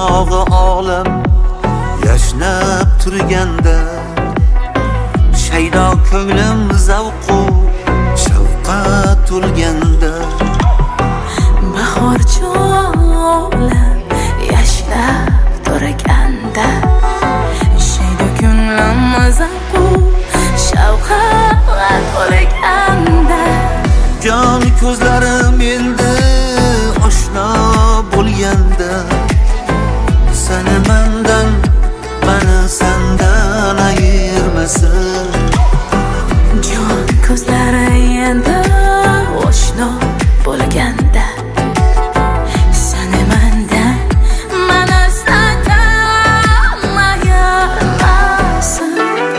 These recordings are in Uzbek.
chog'i olam yashnab turganda, shaydo ko'nglim zavqu shavqat to'lganda, bahor olam yashnab turganda, shaydo ko'nglim zavqu shavqat to'lganda, jon ko'zlarim endi oshno bo'lganda, seni mendan, meni sendan ayirmasin. jon ko'zlari endi oshno bo'lganda, seni mendan, meni sendan ayirmasin.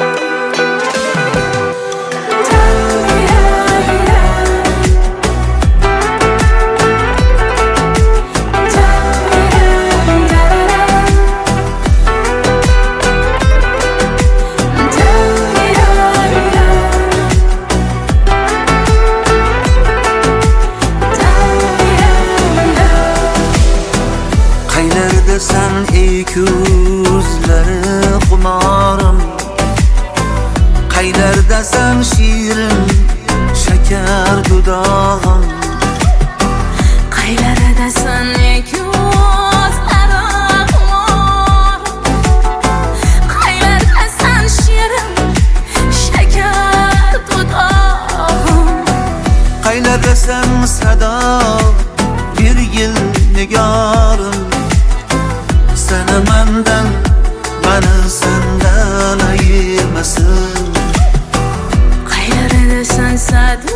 Sen ey ko'zlari xumorim, qaylardasan shirin shakar dudog'im, qaylardasan ey ko'zlari xumorim, qaylardasan shirin shakar dudog'im, qaylardasan sado bir yil nigorim, seni mendan, meni sendan ayirmasin. qaylardasan sado